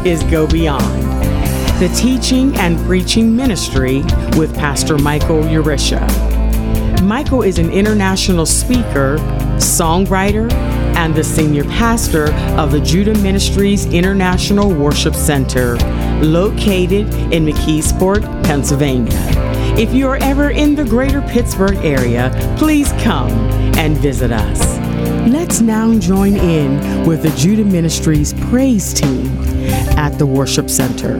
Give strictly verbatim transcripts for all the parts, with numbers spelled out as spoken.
is Go Beyond, the teaching and preaching ministry with Pastor Michael Urisha. Michael is an international speaker, songwriter, and the senior pastor of the Judah Ministries International Worship Center, located in McKeesport, Pennsylvania. If you are ever in the greater Pittsburgh area, please come and visit us. Let's now join in with the Judah Ministries praise team at the Worship Center.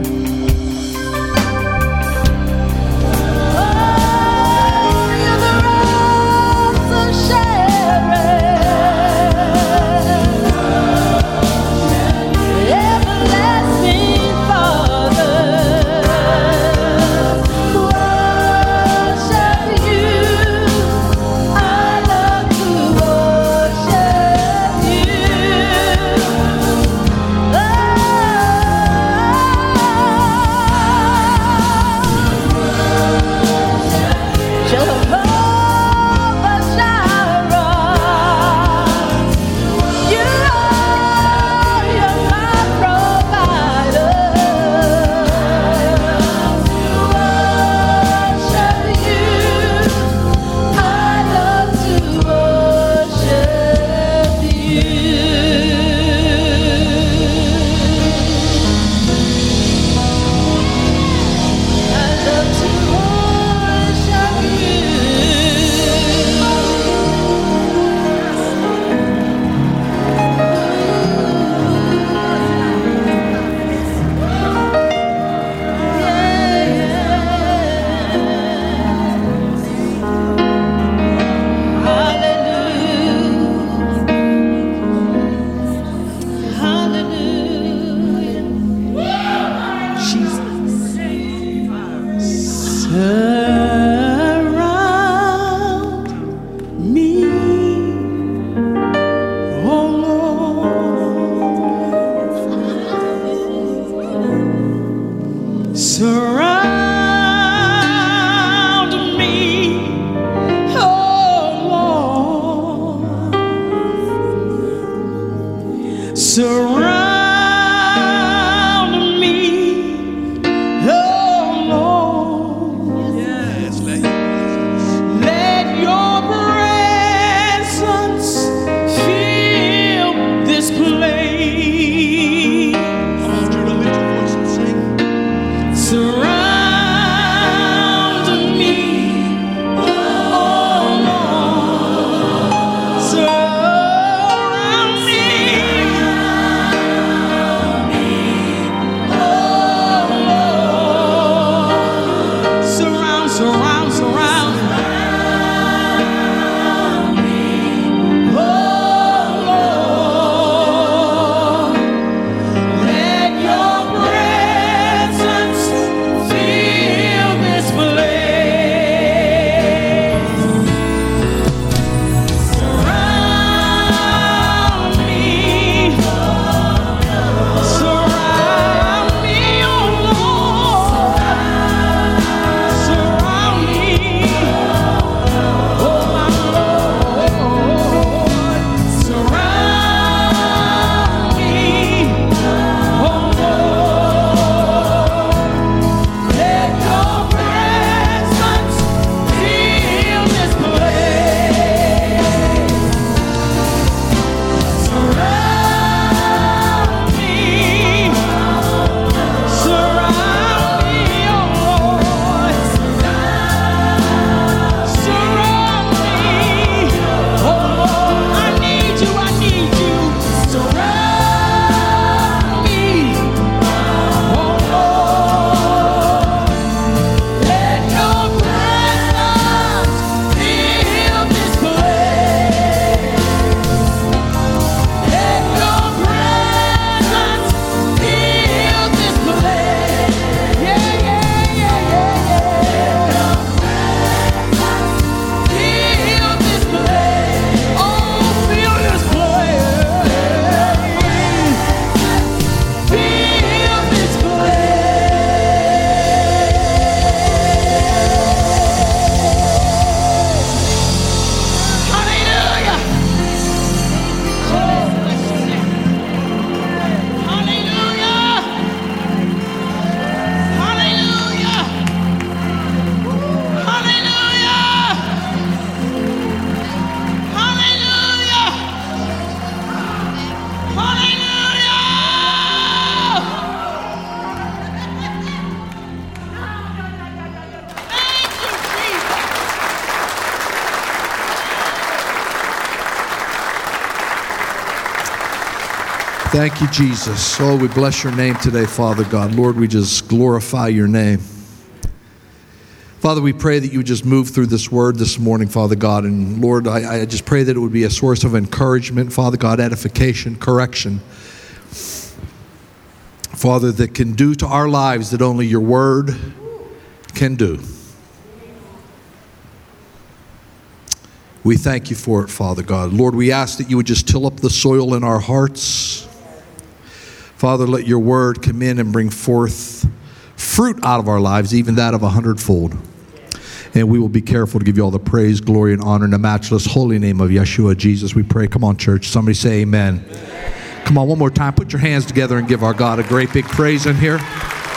Surround me. Thank you, Jesus. Oh, we bless your name today, Father God. Lord, we just glorify your name. Father, we pray that you would just move through this word this morning, Father God. And Lord, I, I just pray that it would be a source of encouragement, Father God, edification, correction. Father, that can do to our lives that only your word can do. We thank you for it, Father God. Lord, we ask that you would just till up the soil in our hearts. Father, let your word come in and bring forth fruit out of our lives, even that of a hundredfold. And we will be careful to give you all the praise, glory, and honor in the matchless holy name of Yeshua, Jesus, we pray. Come on, church. Somebody say amen. Amen. Come on, one more time. Put your hands together and give our God a great big praise in here.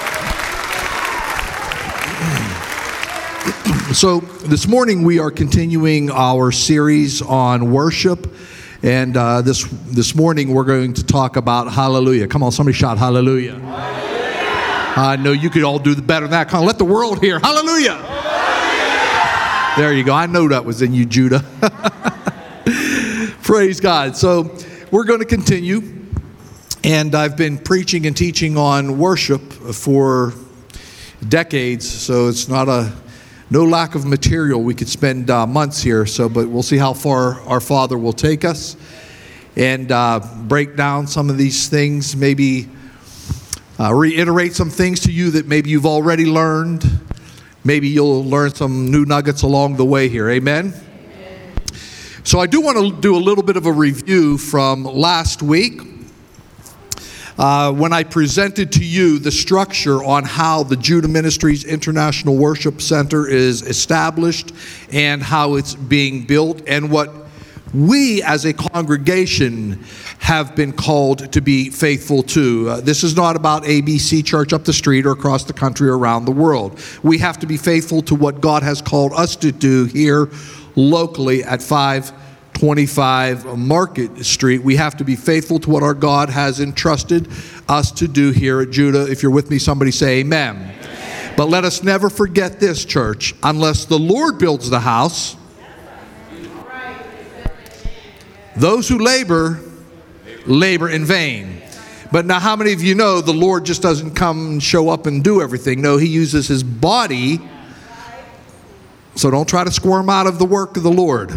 So this morning we are continuing our series on worship. And uh, this this morning we're going to talk about hallelujah. Come on, somebody shout hallelujah. Hallelujah. I know you could all do better than that. Come on, let the world hear hallelujah. Hallelujah. There you go. I know that was in you, Judah. Praise God. So we're going to continue. And I've been preaching and teaching on worship for decades. So it's not a no lack of material. We could spend uh, months here, so but we'll see how far our Father will take us and uh, break down some of these things, maybe uh, reiterate some things to you that maybe you've already learned. Maybe you'll learn some new nuggets along the way here. Amen? Amen. So I do want to do a little bit of a review from last week. Uh, when I presented to you the structure on how the Judah Ministries International Worship Center is established and how it's being built and what we as a congregation have been called to be faithful to. Uh, this is not about A B C Church up the street or across the country or around the world. We have to be faithful to what God has called us to do here locally at five twenty-five Market Street. We have to be faithful to what our God has entrusted us to do here at Judah. If you're with me, somebody say amen. Amen. But let us never forget this, church. Unless the Lord builds the house, those who labor, labor in vain. But now how many of you know the Lord just doesn't come and show up and do everything? No, he uses his body. So don't try to squirm out of the work of the Lord.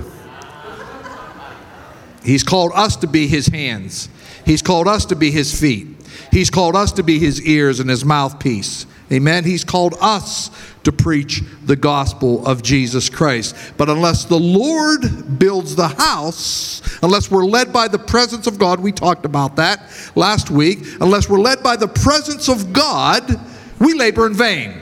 He's called us to be his hands. He's called us to be his feet. He's called us to be his ears and his mouthpiece. Amen. He's called us to preach the gospel of Jesus Christ. But unless the Lord builds the house, unless we're led by the presence of God, we talked about that last week, unless we're led by the presence of God, we labor in vain.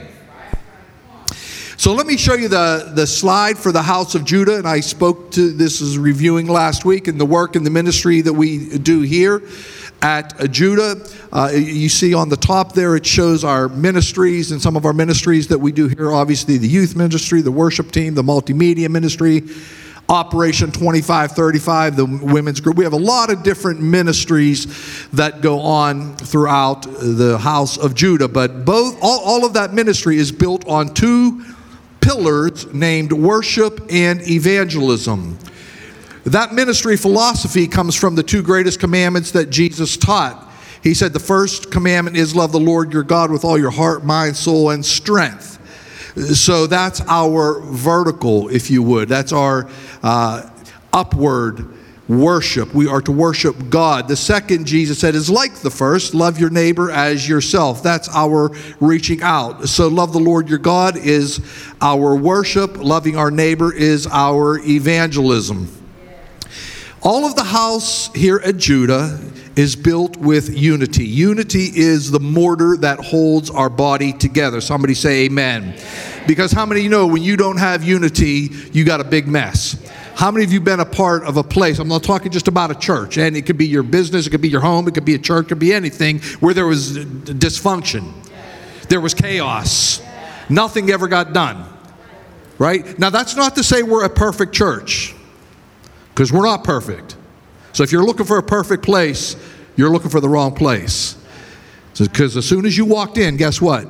So let me show you the, the slide for the house of Judah. And I spoke to, this is reviewing last week, and the work and the ministry that we do here at Judah. Uh, you see on the top there, it shows our ministries and some of our ministries that we do here. Obviously the youth ministry, the worship team, the multimedia ministry, Operation twenty-five thirty-five, the women's group. We have a lot of different ministries that go on throughout the house of Judah. But both all, all of that ministry is built on two pillars named worship and evangelism. That ministry philosophy comes from the two greatest commandments that Jesus taught. He said the first commandment is love the Lord your God with all your heart, mind, soul, and strength. So that's our vertical, if you would. That's our uh, upward worship. We are to worship God. The second, Jesus said, is like the first. Love your neighbor as yourself. That's our reaching out. So love the Lord your God is our worship. Loving our neighbor is our evangelism. All of the house here at Judah is built with unity. Unity is the mortar that holds our body together. Somebody say amen. Because how many of you know when you don't have unity, you got a big mess? How many of you been a part of a place? I'm not talking just about a church, and it could be your business, it could be your home, it could be a church, it could be anything where there was dysfunction. There was chaos. Nothing ever got done. Right? Now that's not to say we're a perfect church, because we're not perfect. So if you're looking for a perfect place, you're looking for the wrong place. Because as soon as you walked in, guess what?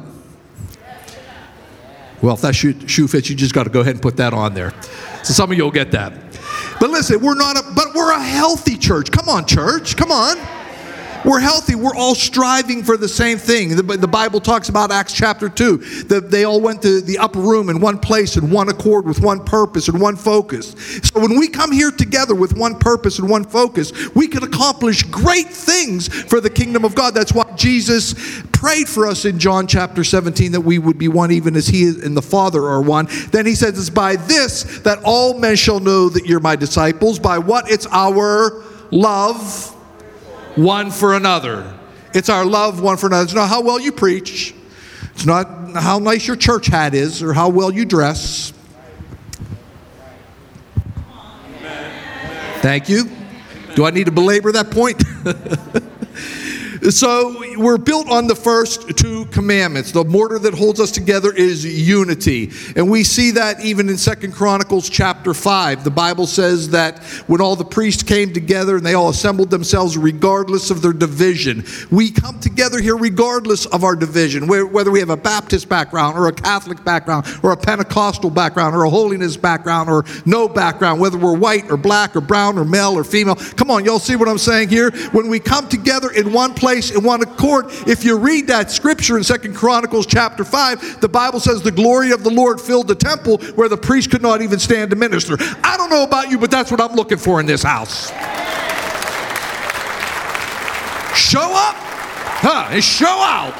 Well, if that shoe, shoe fits, you just got to go ahead and put that on there. So some of you will get that. But listen, we're not a, but we're a healthy church. Come on, church. Come on. We're healthy. We're all striving for the same thing. The, the Bible talks about Acts chapter two. That they all went to the upper room in one place in one accord with one purpose and one focus. So when we come here together with one purpose and one focus, we can accomplish great things for the kingdom of God. That's why Jesus prayed for us in John chapter seventeen, that we would be one even as he and the Father are one. Then he says, it's by this that all men shall know that you're my disciples. By what? It's our love one for another. It's our love one for another. It's not how well you preach. It's not how nice your church hat is or how well you dress. Thank you. Do I need to belabor that point? So we're built on the first two commandments. The mortar that holds us together is unity. And we see that even in Second Chronicles chapter five. The Bible says that when all the priests came together and they all assembled themselves regardless of their division. We come together here regardless of our division. Whether we have a Baptist background or a Catholic background or a Pentecostal background or a holiness background or no background. Whether we're white or black or brown or male or female. Come on, y'all see what I'm saying here? When we come together in one place, in one accord, if you read that scripture in Second Chronicles chapter five, the Bible says the glory of the Lord filled the temple where the priest could not even stand to minister. I don't know about you, but that's what I'm looking for in this house. Show up, huh? And show out.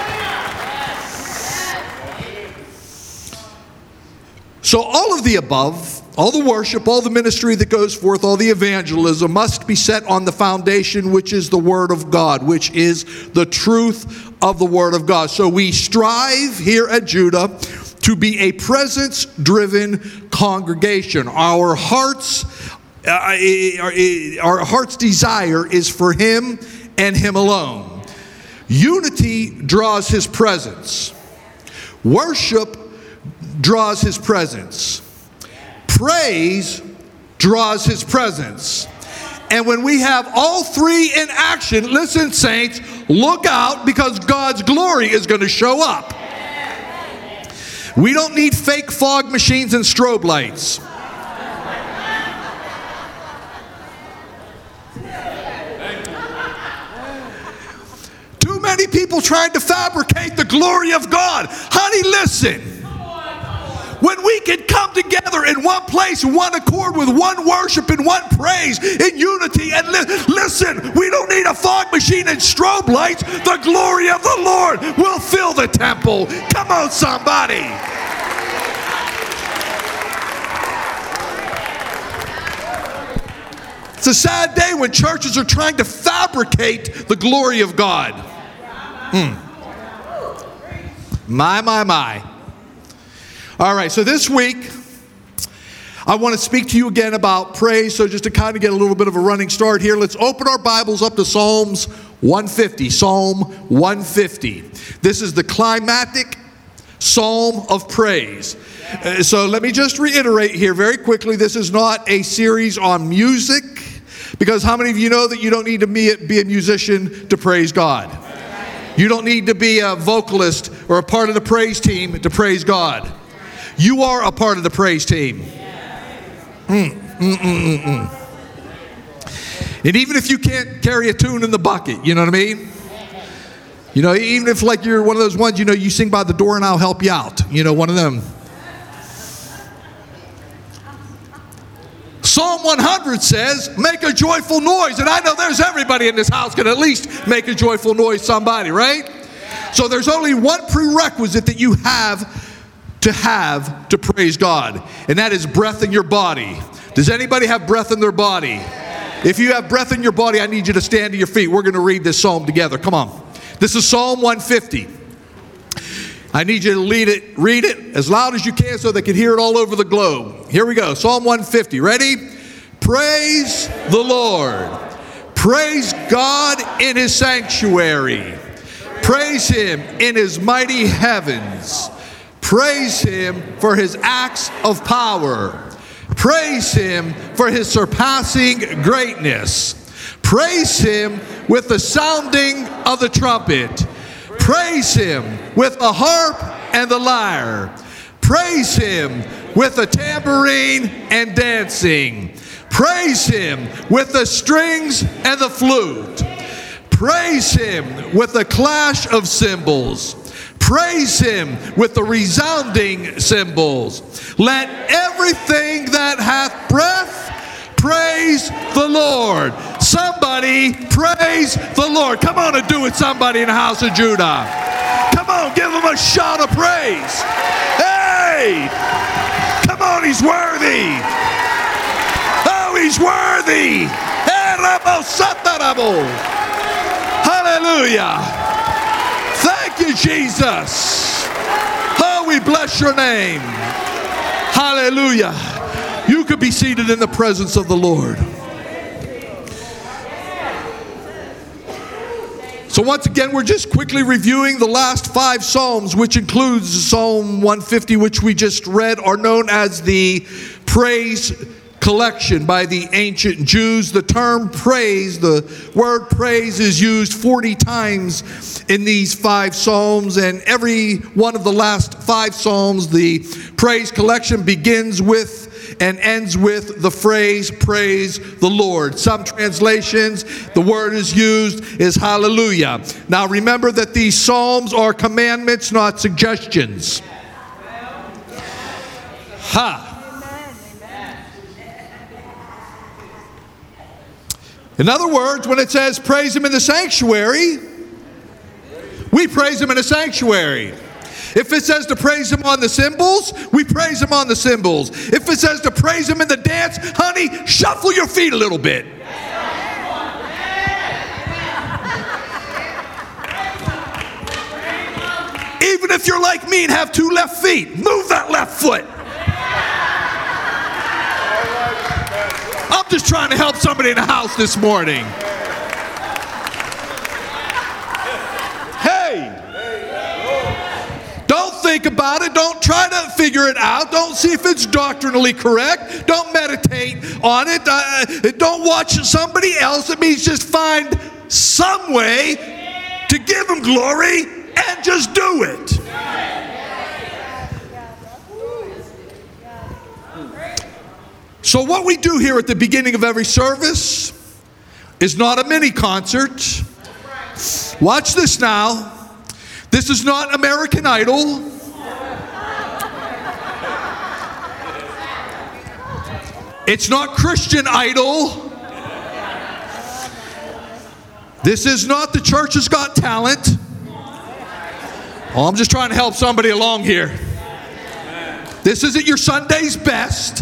So all of the above, all the worship, all the ministry that goes forth, all the evangelism must be set on the foundation, which is the Word of God, which is the truth of the Word of God. So we strive here at Judah to be a presence-driven congregation. Our hearts, uh, our heart's desire is for Him and Him alone. Unity draws His presence. Worship draws His presence. Praise draws His presence. And when we have all three in action, listen, saints, look out, because God's glory is going to show up. We don't need fake fog machines and strobe lights. Too many people trying to fabricate the glory of God. Honey, listen. When we can come together in one place, one accord, with one worship and one praise, in unity, and li- listen, we don't need a fog machine and strobe lights. The glory of the Lord will fill the temple. Come on, somebody. It's a sad day when churches are trying to fabricate the glory of God. Mm. My, my, my. All right, so this week, I want to speak to you again about praise. So just to kind of get a little bit of a running start here, let's open our Bibles up to Psalms one fifty. Psalm one fifty. This is the climactic psalm of praise. Uh, so let me just reiterate here very quickly. This is not a series on music, because how many of you know that you don't need to be a, be a musician to praise God? You don't need to be a vocalist or a part of the praise team to praise God. You are a part of the praise team. Mm, mm, mm, mm, mm. And even if you can't carry a tune in the bucket, you know what I mean? You know, even if like you're one of those ones, you know, you sing by the door and I'll help you out. You know, one of them. Psalm one hundred says, make a joyful noise. And I know there's everybody in this house can at least make a joyful noise, somebody, right? So there's only one prerequisite that you have to have to praise God, and that is breath in your body. Does anybody have breath in their body? If you have breath in your body, I need you to stand to your feet. We're going to read this psalm together. Come on. This is Psalm one fifty. I need you to lead it, read it as loud as you can so they can hear it all over the globe. Here we go. Psalm one fifty. Ready? Praise the Lord. Praise God in His sanctuary. Praise Him in His mighty heavens. Praise Him for His acts of power. Praise Him for His surpassing greatness. Praise Him with the sounding of the trumpet. Praise Him with the harp and the lyre. Praise Him with the tambourine and dancing. Praise Him with the strings and the flute. Praise him with a clash of cymbals. Praise him with the resounding cymbals. Let everything that hath breath praise the Lord. Somebody praise the Lord. Come on and do it, somebody in the house of Judah. Come on, give him a shout of praise. Hey! Come on, he's worthy. Oh, he's worthy. Hallelujah. Thank you, Jesus. Oh, we bless your name. Hallelujah. You could be seated in the presence of the Lord. So once again, we're just quickly reviewing the last five Psalms, which includes Psalm one fifty, which we just read, are known as the praise collection by the ancient Jews. The term praise, the word praise, is used forty times in these five Psalms, and every one of the last five Psalms, the praise collection begins with and ends with the phrase, praise the Lord. Some translations, the word is used is hallelujah. Now remember that these Psalms are commandments, not suggestions. Ha! In other words, when it says praise him in the sanctuary, we praise him in the sanctuary. If it says to praise him on the cymbals, we praise him on the cymbals. If it says to praise him in the dance, honey, shuffle your feet a little bit. Even if you're like me and have two left feet, move that left foot. I'm just trying to help somebody in the house this morning. Hey! Don't think about it. Don't try to figure it out. Don't see if it's doctrinally correct. Don't meditate on it. Uh, don't watch somebody else. It means just find some way to give him glory and just do it. So what we do here at the beginning of every service is not a mini concert. Watch this now. This is not American Idol. It's not Christian Idol. This is not the Church Has Got Talent. Oh, I'm just trying to help somebody along here. This isn't your Sunday's Best.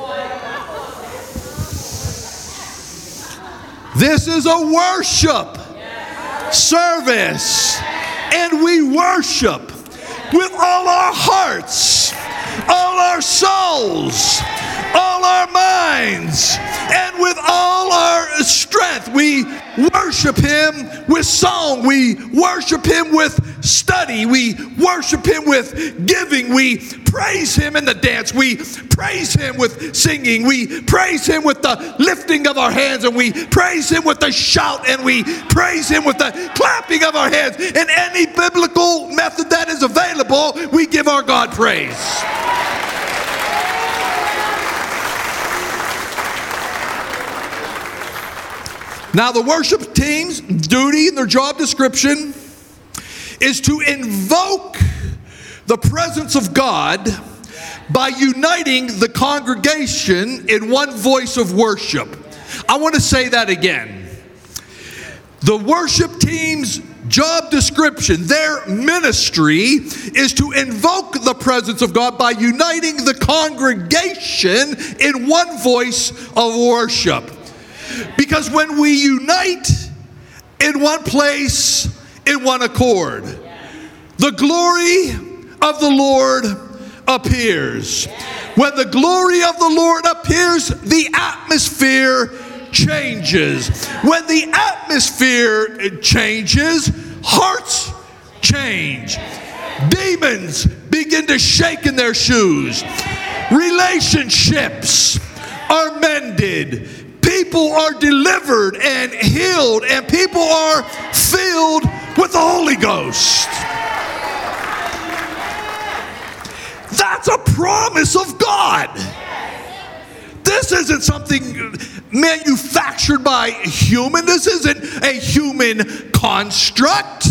This is a worship service. And we worship with all our hearts, all our souls, all our minds, and with all our strength. We worship him with song. We worship him with study. We worship him with giving. We praise him in the dance. We praise him with singing. We praise him with the lifting of our hands, and we praise him with the shout, and we praise him with the clapping of our hands. In any biblical method that is available, we give our God praise. Now, the worship team's duty and their job description is to invoke the presence of God by uniting the congregation in one voice of worship. I want to say that again. The worship team's job description, their ministry, is to invoke the presence of God by uniting the congregation in one voice of worship. Because when we unite in one place, in one accord, the glory of the Lord appears. When the glory of the Lord appears, the atmosphere changes. When the atmosphere changes, hearts change. Demons begin to shake in their shoes. Relationships are mended. People are delivered and healed, and people are filled with the Holy Ghost. That's a promise of God. This isn't something manufactured answered by human. This isn't a human construct.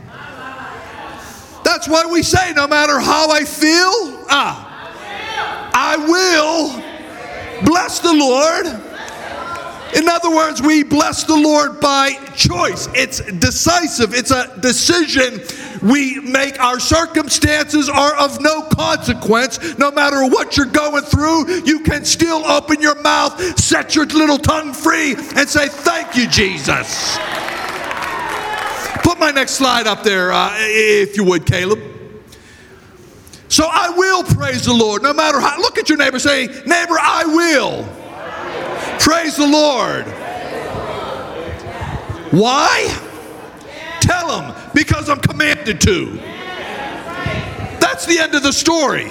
That's why we say, no matter how I feel, ah, I will bless the Lord. In other words, we bless the Lord by choice. It's decisive. It's a decision we make. Our circumstances are of no consequence. No matter what you're going through, you can still open your mouth, set your little tongue free, and say, thank you, Jesus. Put my next slide up there, uh, if you would, Caleb. So I will praise the Lord, no matter how. Look at your neighbor, say, neighbor, I will praise the Lord. Why? Tell him, because I'm commanded to. That's the end of the story.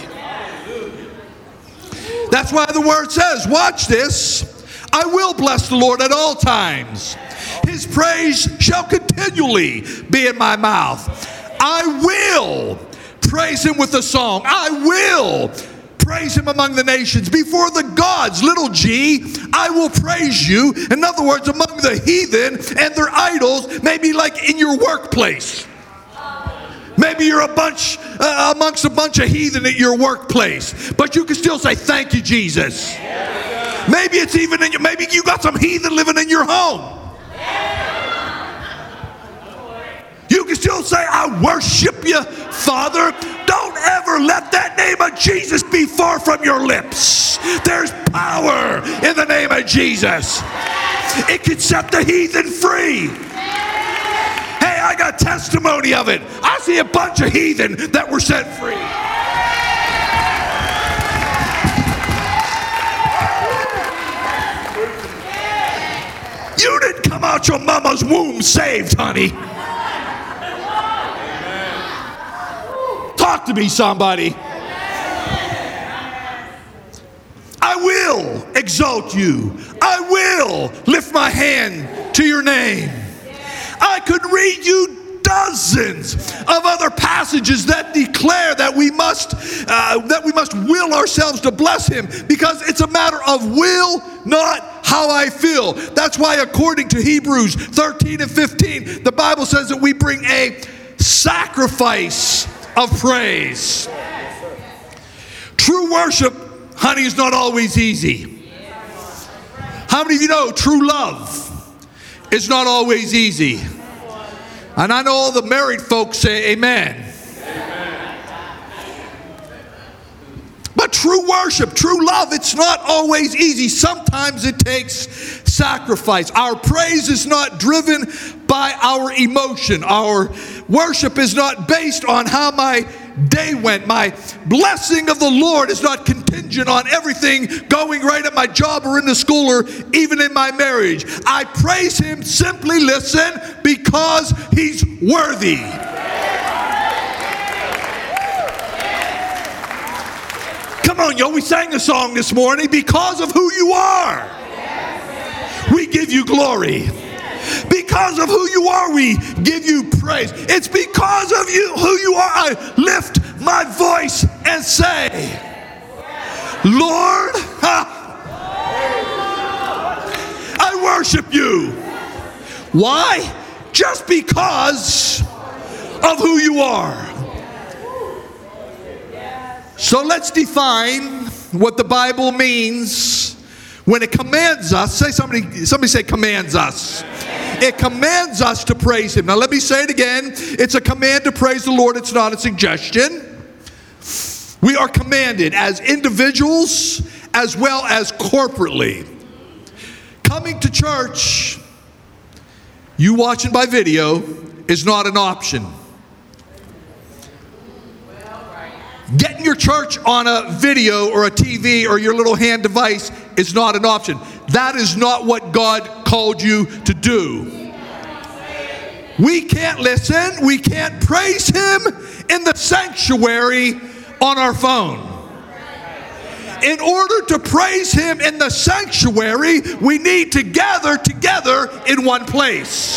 That's why the word says, watch this, I will bless the Lord at all times. His praise shall continually be in my mouth. I will praise him with a song. I will praise him among the nations. Before the gods, little g, I will praise you. In other words, among the heathen and their idols, maybe like in your workplace. Maybe you're a bunch, uh, amongst a bunch of heathen at your workplace. But you can still say, thank you, Jesus. Maybe it's even in your, maybe you got some heathen living in your home. You can still say, I worship you, Father. Don't ever let that name of Jesus be far from your lips. There's power in the name of Jesus. It can set the heathen free. Hey, I got testimony of it. I see a bunch of heathen that were set free. You didn't come out your mama's womb saved, honey. Talk to me, somebody. I will exalt you. I will lift my hand to your name. I could read you dozens of other passages that declare that we must uh, that we must will ourselves to bless him, because it's a matter of will, not how I feel. That's why, according to Hebrews thirteen and fifteen, the Bible says that we bring a sacrifice of praise. True worship, honey, is not always easy. How many of you know true love is not always easy? And I know all the married folks say amen. But true worship, true love, it's not always easy. Sometimes it takes sacrifice. Our praise is not driven by our emotion. Our worship is not based on how my day went. My blessing of the Lord is not contingent on everything going right at my job or in the school or even in my marriage. I praise him simply, listen, because he's worthy. Come on, yo, we sang a song this morning. Because of who you are, we give you glory. Because of who you are, we give you praise. It's because of you, who you are, I lift my voice and say, Lord, I worship you. Why? Just because of who you are. So let's define what the Bible means when it commands us. Say somebody, somebody say commands us. It commands us to praise him. Now let me say it again. It's a command to praise the Lord. It's not a suggestion. We are commanded as individuals as well as corporately. Coming to church, you watching by video, is not an option. Getting your church on a video or a T V or your little hand device is not an option. That is not what God called you to do. We can't listen, we can't praise him in the sanctuary on our phone. In order to praise him in the sanctuary, we need to gather together in one place.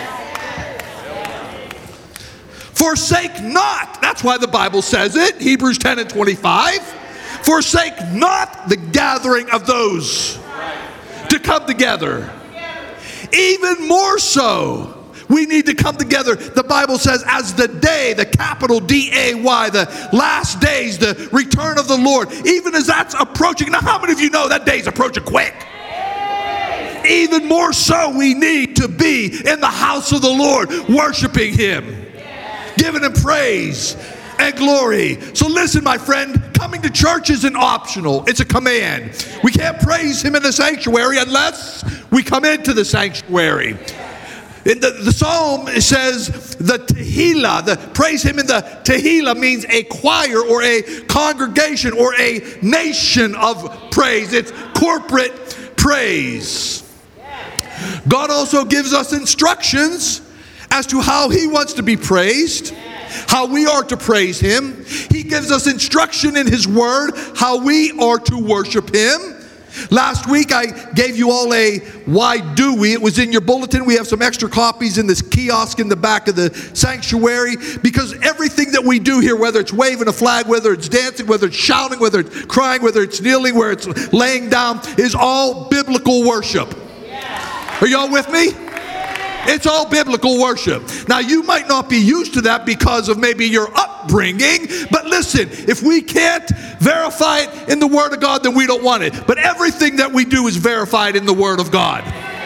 Forsake not, that's why the Bible says it, Hebrews ten and twenty-five. Forsake not the gathering of those to come together. even more so, we need to come together. The Bible says, as the day, the capital D A Y, the last days, the return of the Lord, even as that's approaching. Now, how many of you know that day's approaching quick? Even more so, we need to be in the house of the Lord, worshiping Him, giving Him praise and glory. So listen, my friend, coming to church isn't optional. It's a command. We can't praise Him in the sanctuary unless we come into the sanctuary. In the, the psalm, it says the Tehillah, the praise Him in the Tehillah means a choir or a congregation or a nation of praise. It's corporate praise. God also gives us instructions as to how He wants to be praised, how we are to praise Him. He gives us instruction in His Word, how we are to worship Him. Last week I gave you all a why do we. It was in your bulletin. We have some extra copies in this kiosk in the back of the sanctuary, because everything that we do here, whether it's waving a flag, whether it's dancing, whether it's shouting, whether it's crying, whether it's kneeling, whether it's laying down, is all biblical worship. Are y'all with me? It's all biblical worship. Now, you might not be used to that because of maybe your upbringing, but listen, if we can't verify it in the Word of God, then we don't want it. But everything that we do is verified in the Word of God.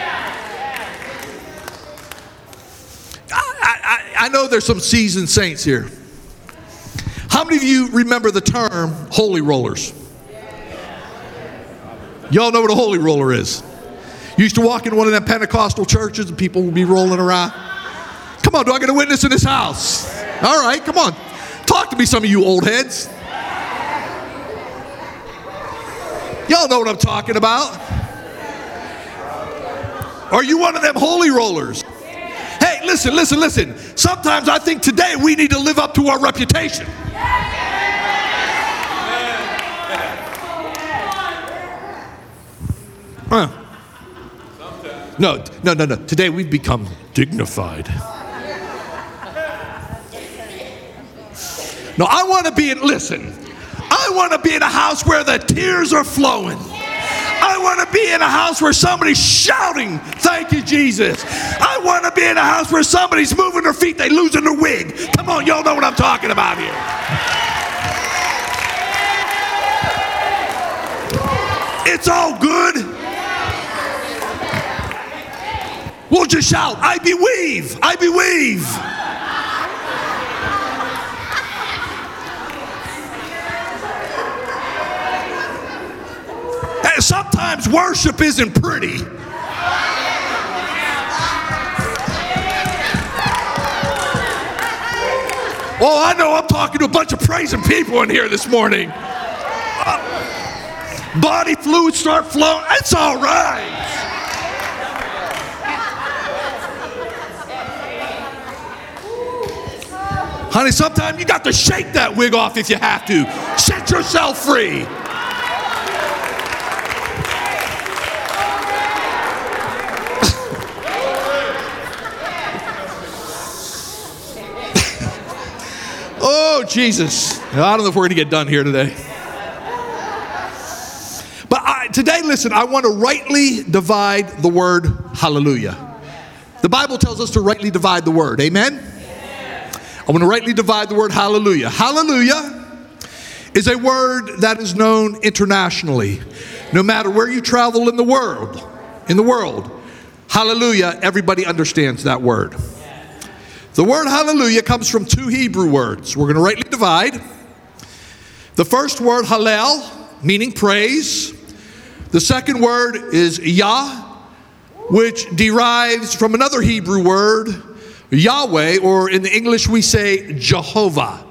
I, I, I know there's some seasoned saints here. How many of you remember the term holy rollers? Y'all know what a holy roller is. You used to walk in one of them Pentecostal churches and people would be rolling around. Come on, do I get a witness in this house? All right, come on. Talk to me, some of you old heads. Y'all know what I'm talking about. Are you one of them holy rollers? Hey, listen, listen, listen. Sometimes I think today we need to live up to our reputation. Huh. No, no, no, no. Today we've become dignified. No, I want to be in, listen, I want to be in a house where the tears are flowing. I want to be in a house where somebody's shouting, thank you, Jesus. I want to be in a house where somebody's moving their feet, they losing their wig. Come on, y'all know what I'm talking about here. It's all good. We'll just shout, I believe, I believe. And sometimes worship isn't pretty. Oh, I know I'm talking to a bunch of praising people in here this morning. Uh, body fluids start flowing. It's all right. Honey, sometimes you got to shake that wig off if you have to. Set yourself free. Oh, Jesus. I don't know if we're going to get done here today. But I, today, listen, I want to rightly divide the word hallelujah. The Bible tells us to rightly divide the word. Amen? I want to rightly divide the word hallelujah. Hallelujah is a word that is known internationally. No matter where you travel in the world, in the world, hallelujah, everybody understands that word. The word hallelujah comes from two Hebrew words. We're going to rightly divide. The first word, hallel, meaning praise. The second word is Yah, which derives from another Hebrew word, Yahweh, or in the English we say Jehovah.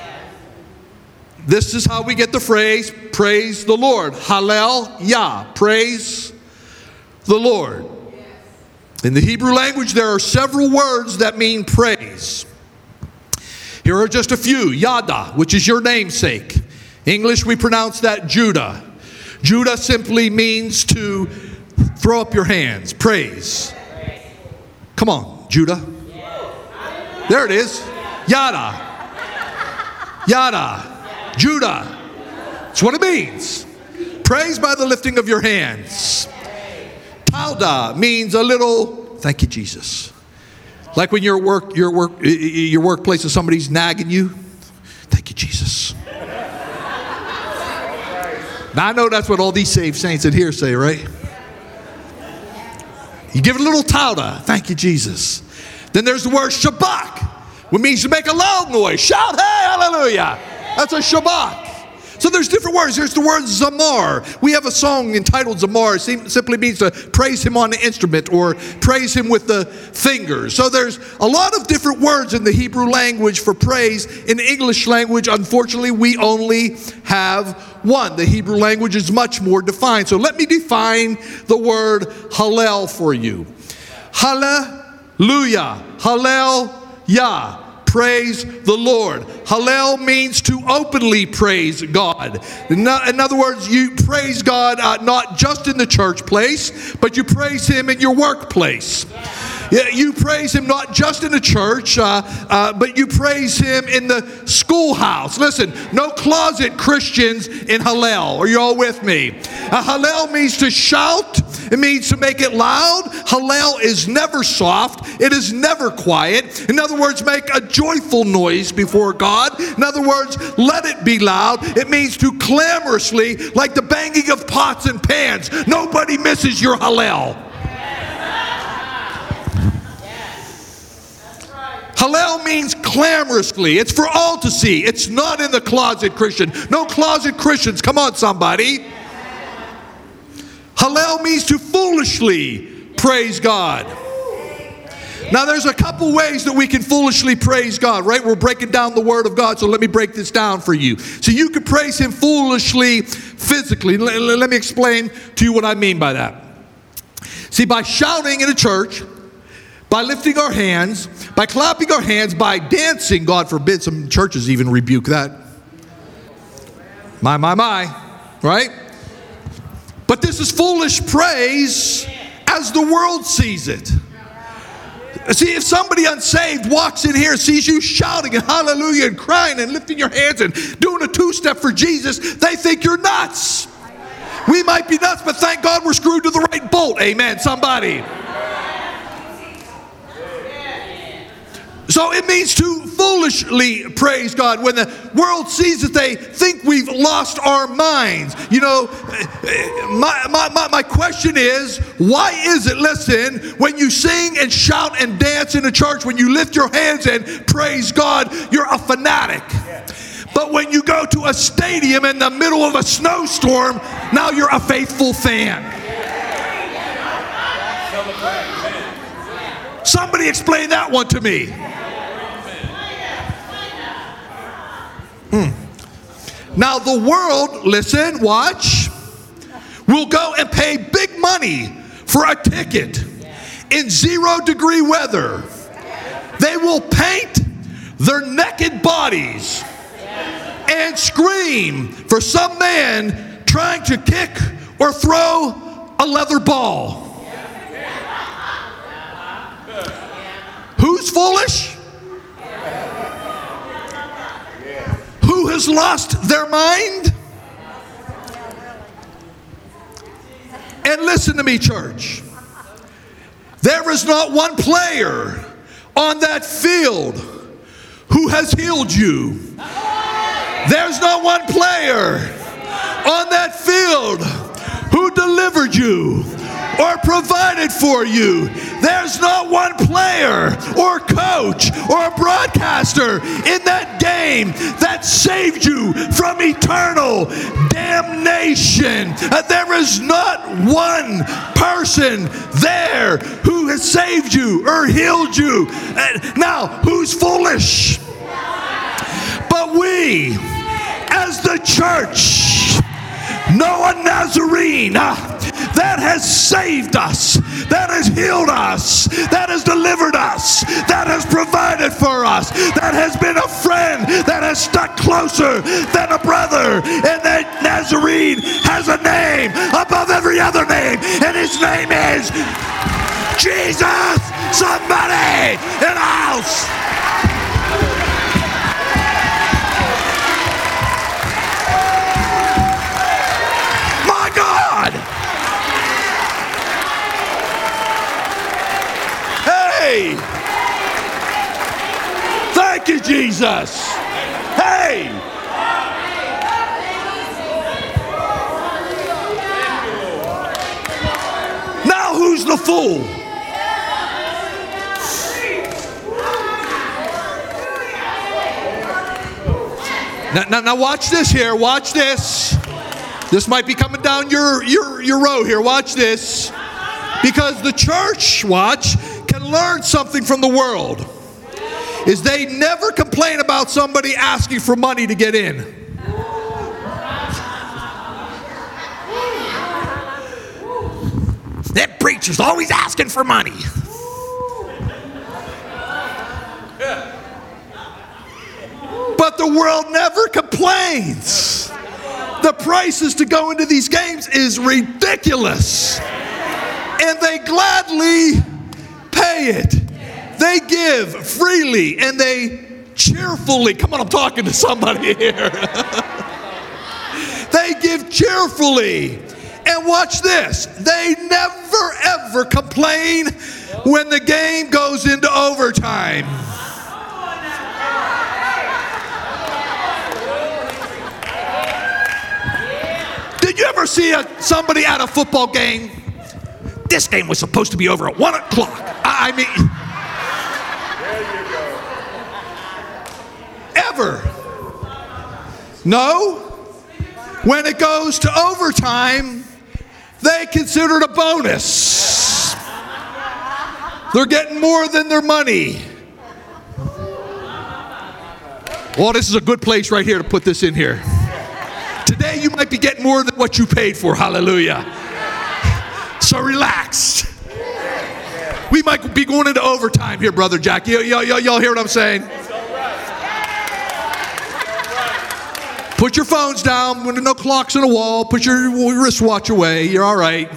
This is how we get the phrase, praise the Lord. Hallel Yah, praise the Lord. In the Hebrew language, there are several words that mean praise. Here are just a few. Yada, which is your namesake. English, we pronounce that Judah. Judah simply means to throw up your hands, praise. Come on, Judah. There it is. Yada. Yada. Judah. That's what it means. Praise by the lifting of your hands. Tauda means a little Thank you, Jesus. Like when you're at work, your work, your workplace and somebody's nagging you. Thank you, Jesus. Now I know that's what all these saved saints in here say, right? You give it a little tauda. Thank you, Jesus. Then there's the word shabak, which means to make a loud noise. Shout, hey, hallelujah. That's a shabak. So there's different words. There's the word zamar. We have a song entitled Zamar. It simply means to praise him on the instrument or praise him with the fingers. So there's a lot of different words in the Hebrew language for praise. In the English language, unfortunately, we only have one. The Hebrew language is much more defined. So let me define the word hallel for you. Hallelujah. Hallel-yah. Praise the Lord. Hallel means to openly praise God. In other words, you praise God uh, not just in the church place, but you praise him in your workplace. You praise him not just in the church, uh, uh, but you praise him in the schoolhouse. Listen, no closet Christians in Hallel. Are you all with me? Uh, Hallel means to shout. It means to make it loud. Hallel is never soft. It is never quiet. In other words, make a joyful noise before God. In other words, let it be loud. It means to clamorously, like the banging of pots and pans. Nobody misses your Hallel. Hallel means clamorously. It's for all to see. It's not in the closet Christian. No closet Christians. Come on, somebody. Hallel means to foolishly praise God. Now, there's a couple ways that we can foolishly praise God, right? We're breaking down the Word of God, so let me break this down for you. So you can praise him foolishly, physically. Let me explain to you what I mean by that. See, by shouting in a church, by lifting our hands, by clapping our hands, by dancing, God forbid some churches even rebuke that. My, my, my, right? But this is foolish praise as the world sees it. See, if somebody unsaved walks in here and sees you shouting and hallelujah and crying and lifting your hands and doing a two-step for Jesus, they think you're nuts. We might be nuts, but thank God we're screwed to the right bolt. Amen, somebody. So it means to foolishly praise God. When the world sees it, they think we've lost our minds. You know, my, my, my, my question is, why is it, listen, when you sing and shout and dance in a church, when you lift your hands and praise God, you're a fanatic. But when you go to a stadium in the middle of a snowstorm, now you're a faithful fan. Somebody explain that one to me. Hmm. Now the world, listen, watch, will go and pay big money for a ticket in zero degree weather. They will paint their naked bodies and scream for some man trying to kick or throw a leather ball. Who's foolish? Who has lost their mind? And listen to me, church. There is not one player on that field who has healed you. There's not one player on that field who delivered you or provided for you. There's not one player or coach or broadcaster in that game that saved you from eternal damnation. Uh, there is not one person there who has saved you or healed you. Uh, now, who's foolish? But we, as the church, know a Nazarene uh, that has saved us, that has healed us, that has delivered us, that has provided for us, that has been a friend, that has stuck closer than a brother. And that Nazarene has a name above every other name, and his name is Jesus. Somebody in the house. Hey! Thank you, Jesus. Hey! Now who's the fool? Now, now, now watch this here. Watch this. This might be coming down your, your, your row here. Watch this. Because the church, watch, can learn something from the world. Is they never complain about somebody asking for money to get in. That preacher's always asking for money. But the world never complains. The prices to go into these games is ridiculous. And they gladly pay it. They give freely and they cheerfully. Come on, I'm talking to somebody here. They give cheerfully. And watch this. They never ever complain when the game goes into overtime. Did you ever see a, somebody at a football game? This game was supposed to be over at one o'clock. I, I mean, ever. No. When it goes to overtime, they consider it a bonus. They're getting more than their money. Well, this is a good place right here to put this in here. Today you might be getting more than what you paid for. Hallelujah. So relax. We might be going into overtime here, Brother Jack. Y- y- y- y'all hear what I'm saying? Put your phones down. When there's no clocks on the wall, put your wristwatch away. You're all right.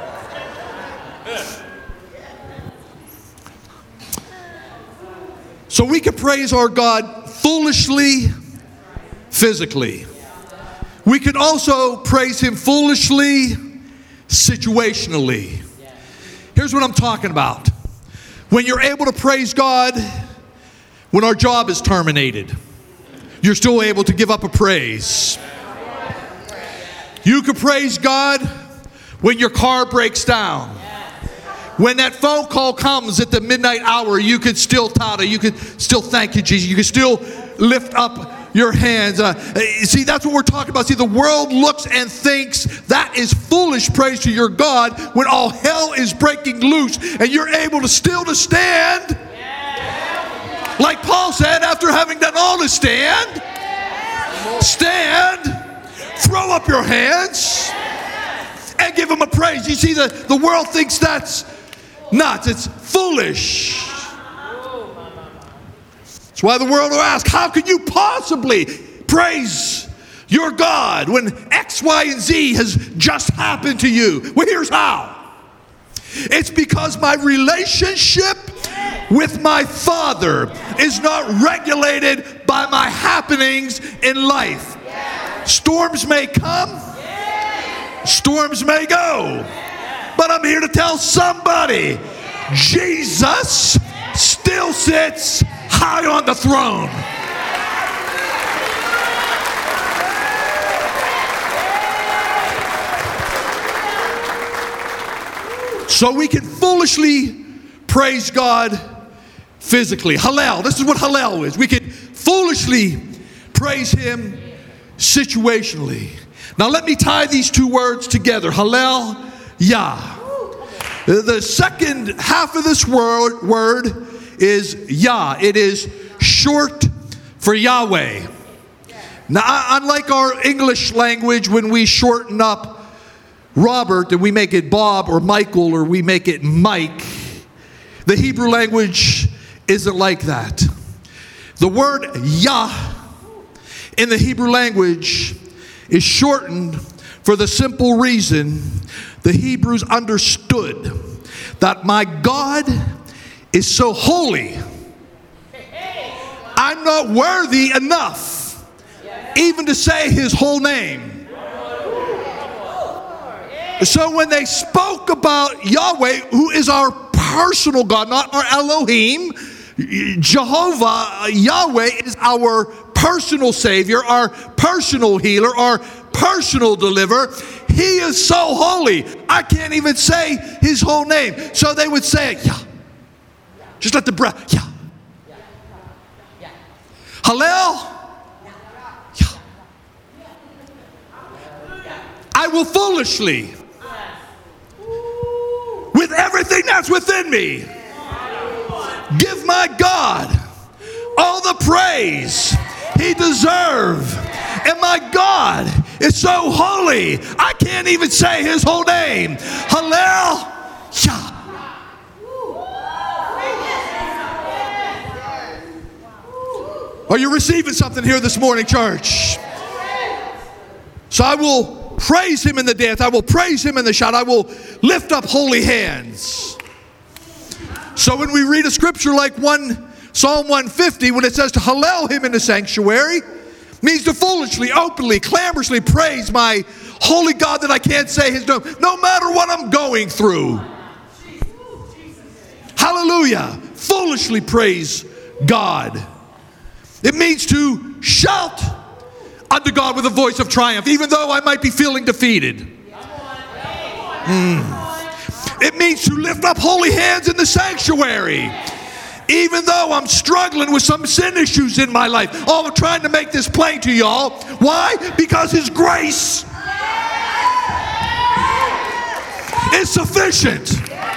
So we can praise our God foolishly, physically. We can also praise Him foolishly, situationally. Here's what I'm talking about. When you're able to praise God when our job is terminated, you're still able to give up a praise. You can praise God when your car breaks down. When that phone call comes at the midnight hour, you can still tout it. You can still thank you, Jesus. You can still lift up your hands. Uh, see, that's what we're talking about. See, the world looks and thinks that is foolish praise to your God when all hell is breaking loose and you're able to still to stand. Like Paul said, after having done all to stand, stand, throw up your hands, and give Him a praise. You see, the, the world thinks that's nuts. It's foolish. That's why the world will ask, how can you possibly praise your God when X, Y, and Z has just happened to you? Well, here's how. It's because my relationship with my Father is not regulated by my happenings in life. Storms may come, storms may go, but I'm here to tell somebody, Jesus still sits high on the throne. So we can foolishly praise God physically. Hallel. This is what Hallel is. We can foolishly praise Him situationally. Now let me tie these two words together. Hallel, Yah. The second half of this word, word is Yah. It is short for Yahweh. Now, unlike our English language, when we shorten up Robert and we make it Bob or Michael or we make it Mike, the Hebrew language isn't like that. The word Yah in the Hebrew language is shortened for the simple reason the Hebrews understood that my God is so holy, I'm not worthy enough even to say His whole name. So when they spoke about Yahweh, who is our personal God, not our Elohim. Jehovah, Yahweh is our personal Savior, our personal healer, our personal deliverer. He is so holy, I can't even say his whole name. So they would say it, Yah. Just let the breath, Yah. Hallel. Yah. I will foolishly, with everything that's within me, give my God all the praise he deserves. And my God is so holy, I can't even say his whole name. Hallelujah. Are you receiving something here this morning, church? So I will praise him in the dance. I will praise him in the shout. I will lift up holy hands. So when we read a scripture like one Psalm one fifty, when it says to hallel him in the sanctuary, means to foolishly, openly, clamorously praise my holy God that I can't say his name, no matter what I'm going through. Hallelujah. Foolishly praise God. It means to shout unto God with a voice of triumph, even though I might be feeling defeated. Mm. It means to lift up holy hands in the sanctuary, even though I'm struggling with some sin issues in my life. Oh, I'm trying to make this plain to y'all. Why? Because his grace is sufficient.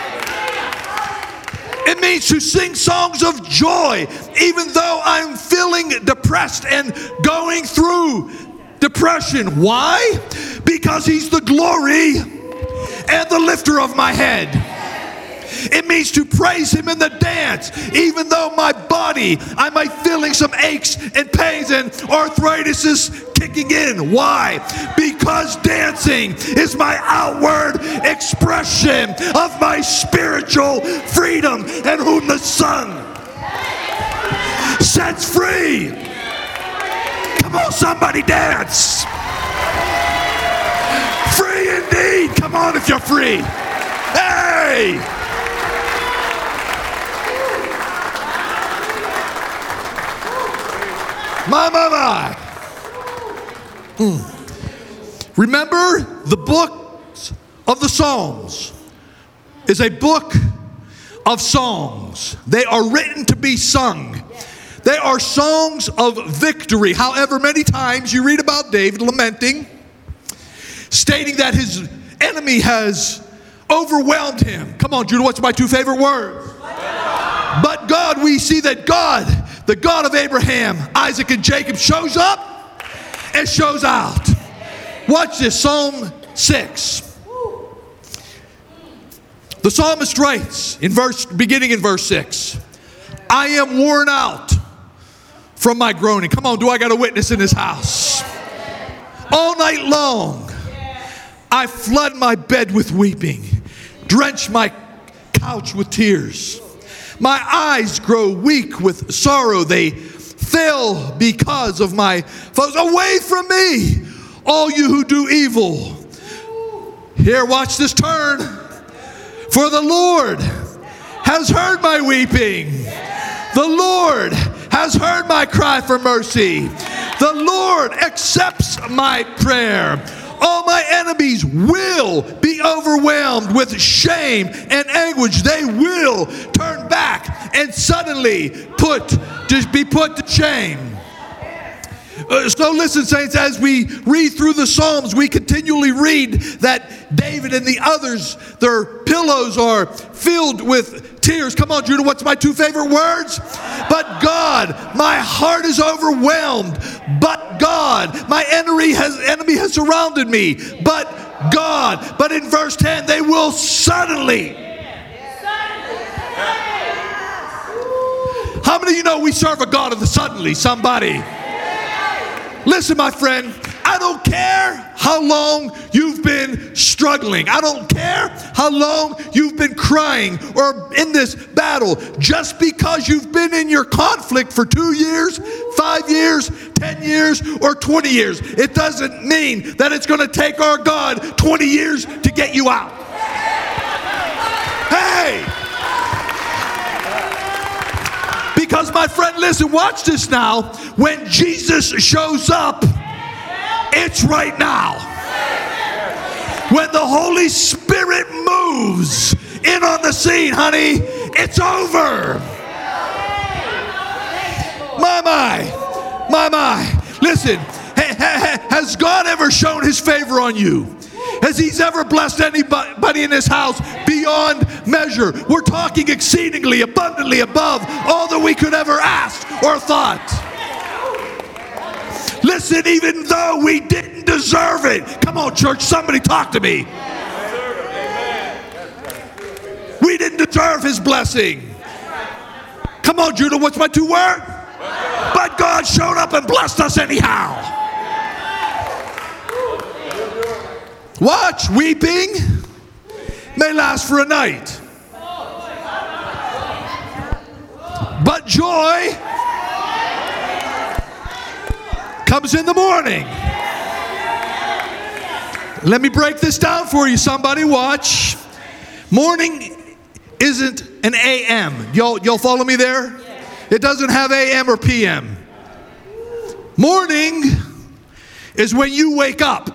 It means to sing songs of joy, even though I'm feeling depressed and going through depression. Why? Because he's the glory and the lifter of my head. It means to praise him in the dance, even though my body, I might feeling some aches and pains and arthritis is kicking in. Why? Because dancing is my outward expression of my spiritual freedom, and whom the Son sets free. Come on, somebody dance. Free indeed. Come on if you're free. Hey! My, my, my. Mm. Remember, the book of the Psalms is a book of songs. They are written to be sung. They are songs of victory. However, many times you read about David lamenting, stating that his enemy has overwhelmed him. Come on, Judah, what's my two favorite words? But God, we see that God, the God of Abraham, Isaac, and Jacob, shows up and shows out. Watch this, Psalm six. The psalmist writes, in verse, beginning in verse six, I am worn out from my groaning. Come on, do I got a witness in this house? All night long, I flood my bed with weeping, drench my couch with tears. My eyes grow weak with sorrow. They fail because of my foes. Away from me, all you who do evil. Here, watch this turn. For the Lord has heard my weeping. The Lord has heard my cry for mercy. The Lord accepts my prayer. All my enemies will be overwhelmed with shame and anguish. They will turn back and suddenly put to be put to shame. Uh, so listen, saints, as we read through the Psalms, we continually read that David and the others, their pillows are filled with tears. Come on, Judah, what's my two favorite words? But God, my heart is overwhelmed. But God, my enemy has, enemy has surrounded me. But God, but in verse ten, they will suddenly. How many of you know we serve a God of the suddenly? Somebody. Listen, my friend, I don't care how long you've been struggling. I don't care how long you've been crying or in this battle. Just because you've been in your conflict for two years, five years, ten years, or twenty years, it doesn't mean that it's going to take our God twenty years to get you out. Hey! Because, my friend, listen, watch this now. When Jesus shows up, it's right now. When the Holy Spirit moves in on the scene, honey, it's over. My, my, my, my. Listen, has God ever shown his favor on you? Has he ever blessed anybody in this house beyond measure? We're talking exceedingly, abundantly above all that we could ever ask or thought. Listen, even though we didn't deserve it. Come on, church, somebody talk to me. We didn't deserve his blessing. Come on, Judah, what's my two word? But God showed up and blessed us anyhow. Watch, weeping may last for a night, but joy comes in the morning. Let me break this down for you, somebody. Watch. Morning isn't an A M. Y'all, y'all follow me there? It doesn't have A M or P M. Morning is when you wake up.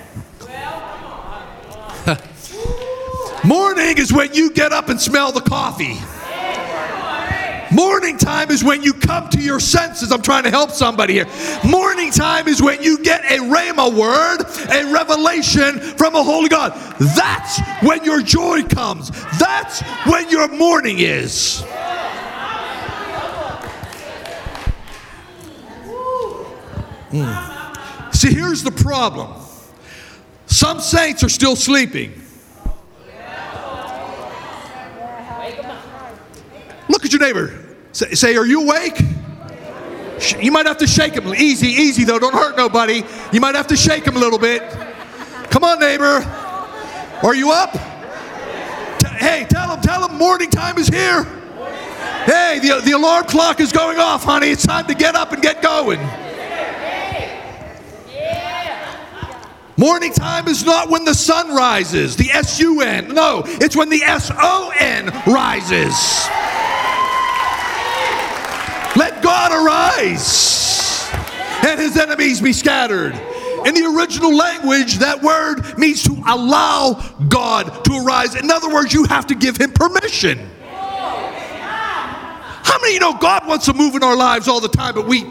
Morning is when you get up and smell the coffee. Morning time is when you come to your senses. I'm trying to help somebody here. Morning time is when you get a rhema word, a revelation from a holy God. That's when your joy comes. That's when your morning is. Mm. See, here's the problem. Some saints are still sleeping. Look at your neighbor. Say, say, are you awake? You might have to shake him. Easy, easy though. Don't hurt nobody. You might have to shake him a little bit. Come on, neighbor. Are you up? T- hey, tell him, tell him morning time is here. Hey, the, the alarm clock is going off, honey. It's time to get up and get going. Morning time is not when the sun rises, the S U N. No, it's when the S O N rises. Let God arise and his enemies be scattered. In the original language, that word means to allow God to arise. In other words, you have to give him permission. How many of you know God wants to move in our lives all the time, but we,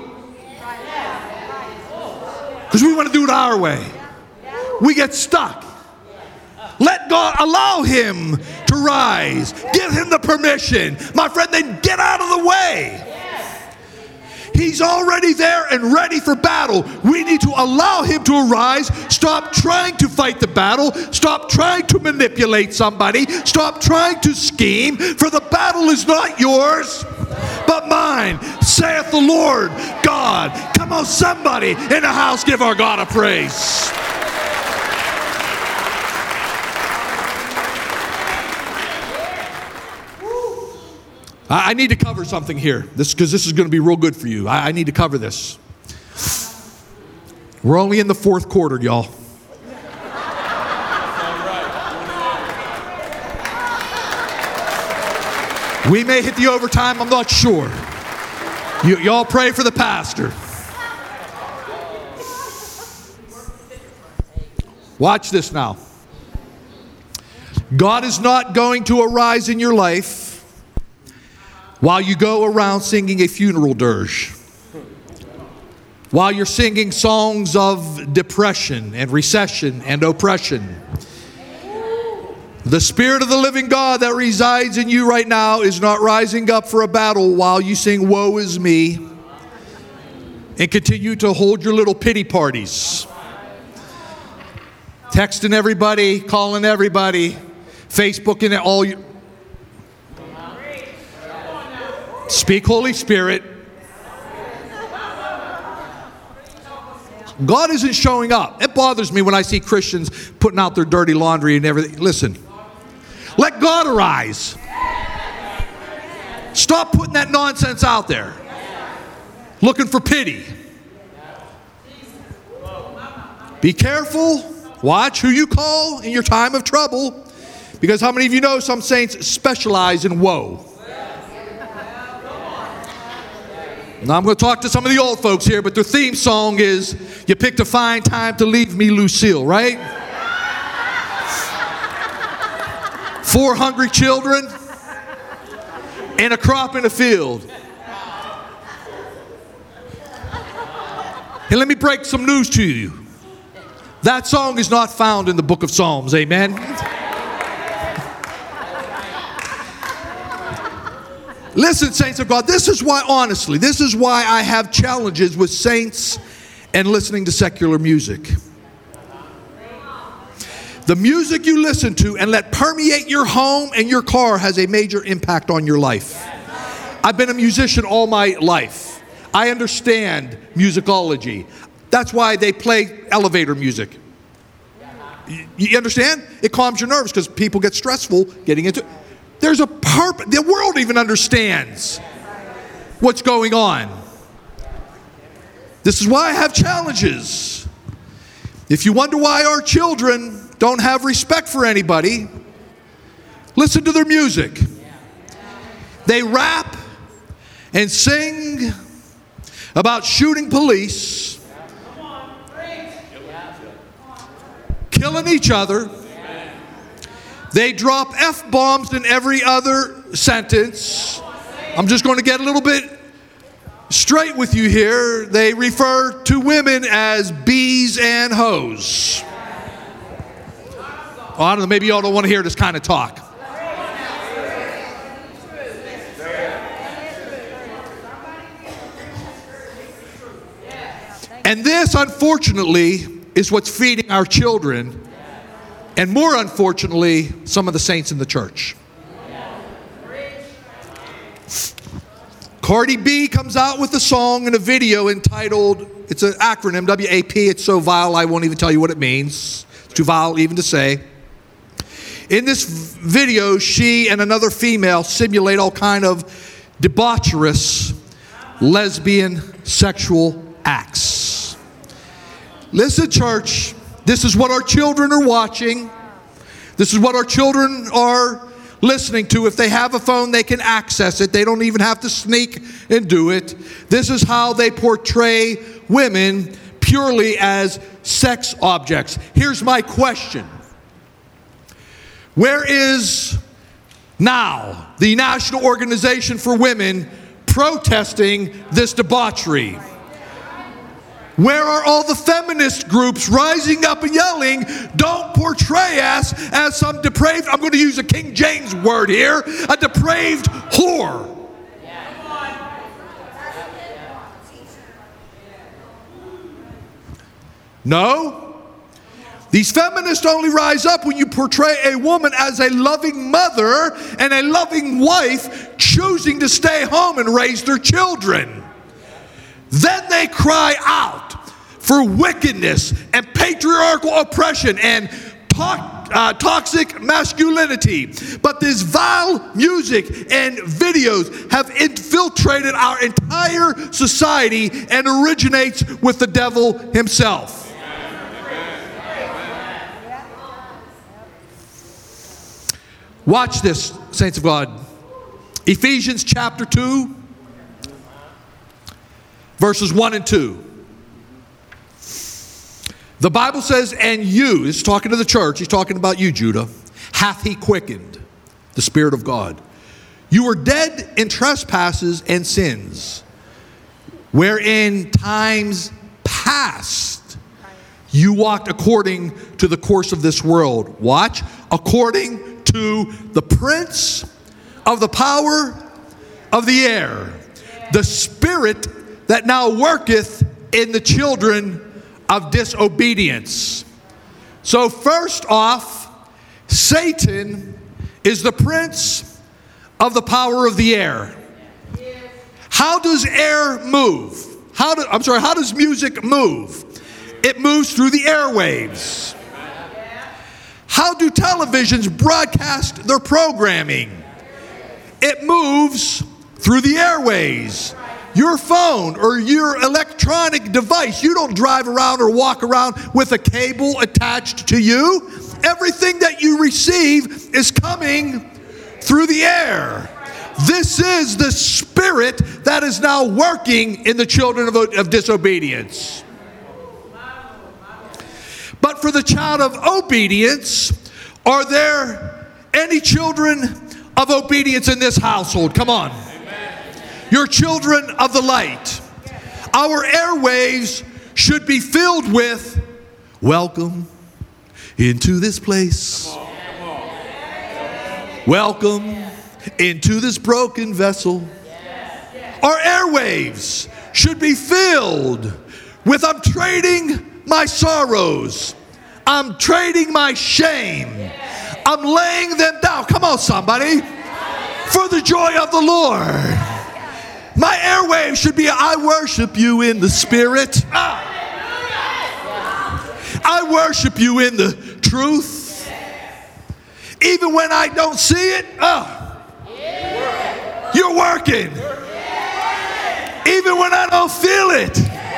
because we want to do it our way. We get stuck. Let God allow him to rise. Give him the permission. My friend, then get out of the way. He's already there and ready for battle. We need to allow him to arise. Stop trying to fight the battle. Stop trying to manipulate somebody. Stop trying to scheme. For the battle is not yours, but mine, saith the Lord God. Come on, somebody in the house, give our God a praise. I need to cover something here, this because this is going to be real good for you. I, I need to cover this. We're only in the fourth quarter, y'all. We may hit the overtime, I'm not sure. You, y'all pray for the pastor. Watch this now. God is not going to arise in your life while you go around singing a funeral dirge, while you're singing songs of depression and recession and oppression. The Spirit of the living God that resides in you right now is not rising up for a battle while you sing woe is me and continue to hold your little pity parties, texting everybody, calling everybody, Facebooking all you. Speak, Holy Spirit. God isn't showing up. It bothers me when I see Christians putting out their dirty laundry and everything. Listen, let God arise. Stop putting that nonsense out there, looking for pity. Be careful. Watch who you call in your time of trouble, because how many of you know some saints specialize in woe? Now I'm going to talk to some of the old folks here, but their theme song is, "You picked a fine time to leave me, Lucille," right? Four hungry children and a crop in a field. And let me break some news to you. That song is not found in the book of Psalms, amen? Listen, saints of God, this is why, honestly, this is why I have challenges with saints and listening to secular music. The music you listen to and let permeate your home and your car has a major impact on your life. I've been a musician all my life. I understand musicology. That's why they play elevator music. You understand? It calms your nerves because people get stressful getting into it. There's a purpose. The world even understands what's going on. This is why I have challenges. If you wonder why our children don't have respect for anybody, listen to their music. They rap and sing about shooting police, killing each other. They drop F-bombs in every other sentence. I'm just going to get a little bit straight with you here. They refer to women as bees and hoes. Oh, I don't know, maybe y'all don't want to hear this kind of talk. And this, unfortunately, is what's feeding our children, and more unfortunately, some of the saints in the church. Cardi B comes out with a song and a video entitled, it's an acronym, W A P. It's so vile I won't even tell you what it means. It's too vile even to say. In this video, she and another female simulate all kind of debaucherous lesbian sexual acts. Listen, church, this is what our children are watching. This is what our children are listening to. If they have a phone, they can access it. They don't even have to sneak and do it. This is how they portray women purely as sex objects. Here's my question. Where is now the National Organization for Women protesting this debauchery? Where are all the feminist groups rising up and yelling, don't portray us as some depraved, I'm going to use a King James word here, a depraved whore. No. These feminists only rise up when you portray a woman as a loving mother and a loving wife choosing to stay home and raise their children. Then they cry out for wickedness and patriarchal oppression and to- uh, toxic masculinity. But this vile music and videos have infiltrated our entire society and originates with the devil himself. Watch this, saints of God. Ephesians chapter two, verses one and two. The Bible says, and you, he's talking to the church, he's talking about you, Judah, hath he quickened, the Spirit of God. You were dead in trespasses and sins, wherein times past you walked according to the course of this world. Watch, according to the prince of the power of the air, the spirit that now worketh in the children of disobedience. So first off, Satan is the prince of the power of the air. How does air move? How do, I'm sorry, how does music move? It moves through the airwaves. How do televisions broadcast their programming? It moves through the airways. Your phone or your electronic device, you don't drive around or walk around with a cable attached to you. Everything that you receive is coming through the air. This is the spirit that is now working in the children of, of disobedience. But for the child of obedience, are there any children of obedience in this household? Come on. You're children of the light. Our airwaves should be filled with, welcome into this place. Welcome into this broken vessel. Our airwaves should be filled with, I'm trading my sorrows. I'm trading my shame. I'm laying them down. Come on, somebody. For the joy of the Lord. My airwaves should be, I worship you in the spirit. Ah. I worship you in the truth. Even when I don't see it, oh, you're working. Even when I don't feel it,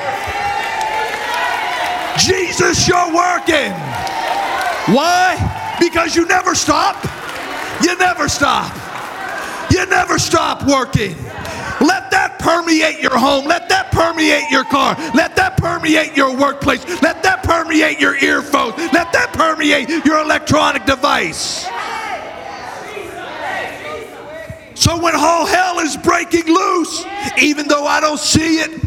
Jesus, you're working. Why? Because you never stop. You never stop. You never stop working. Let that permeate your home. Let that permeate your car. Let that permeate your workplace. Let that permeate your earphones. Let that permeate your electronic device. So when all hell is breaking loose, even though I don't see it,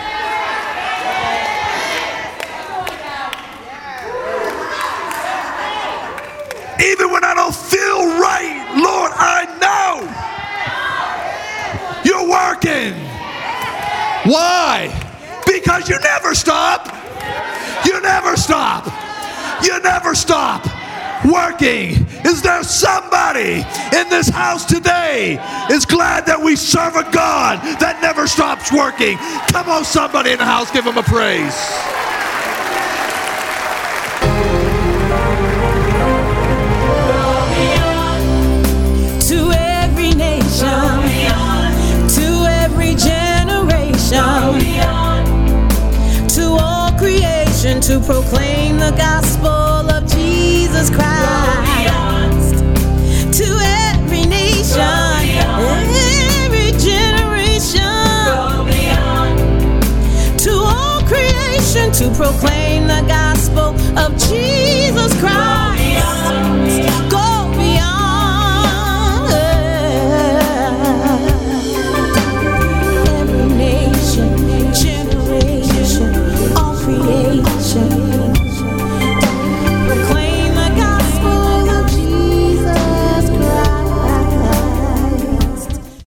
even when I don't feel right, Lord, I know you're working. Why? Because you never stop. You never stop. You never stop working. Is there somebody in this house today is glad that we serve a God that never stops working? Come on, somebody in the house, give him a praise. To every nation, to every generation, to all creation, to proclaim the gospel of Jesus Christ. To every nation, every generation, to all creation, to proclaim the gospel of Jesus Christ.